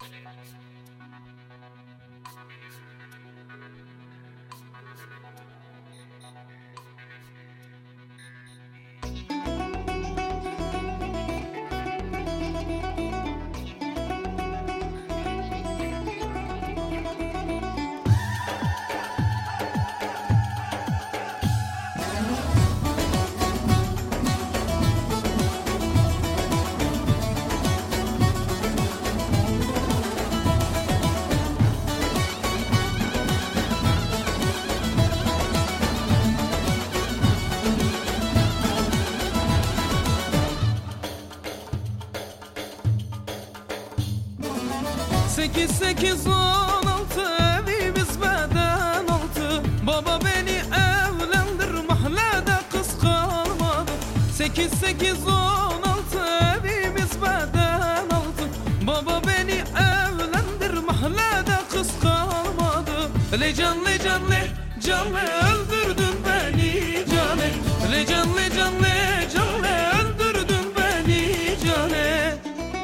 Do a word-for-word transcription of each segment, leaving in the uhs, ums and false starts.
Sekiz sekiz on altı evimiz beden altı. Baba beni evlendir, mahallede kız kalmadı. Sekiz sekiz on altı evimiz beden altı. Baba beni evlendir, mahallede kız kalmadı. Le can le can le can le öldürdün beni cane. Le can le can le can le öldürdün beni cane.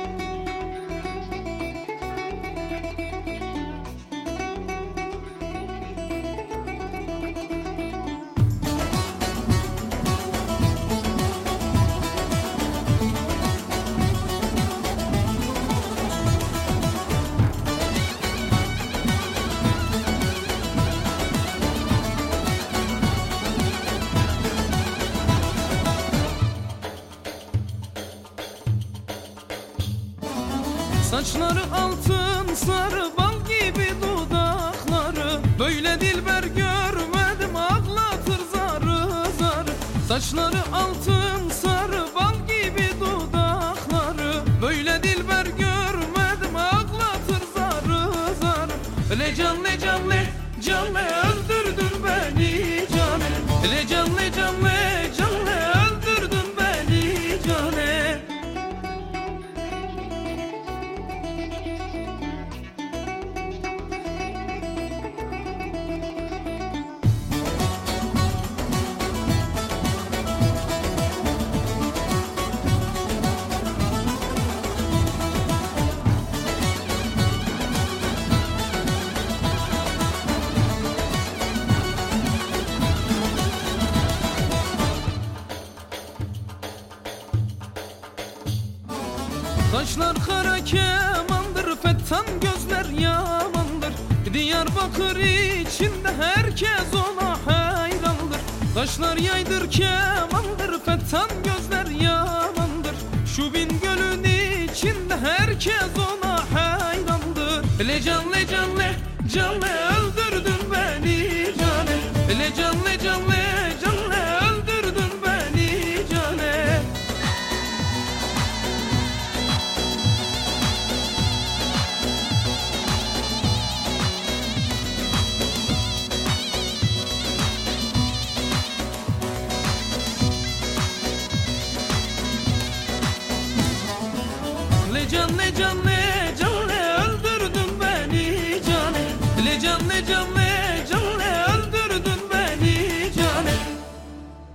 Saçları altın sarı, bal gibi dudakları. Böyle dilber görmedim, ağlatır zarı zarı. Saçları altın sarı, bal gibi dudakları. Böyle dilber görmedim, ağlatır zarı zarı. Le can le can le can le öldürdün beni cane. Le can le can le can le öldürdün beni cane. Kaşlar kara kemandır, fettan gözler yamandır. Diyarbakır içinde herkes ona hayrandır. Kaşlar yaydır kemandır, fettan gözler yamandır. Şu Bingöl'ün içinde herkes ona hayrandır. Le can le can le can le öldürdün beni cane. Le can le can le can le öldürdün beni cane. Le can le can le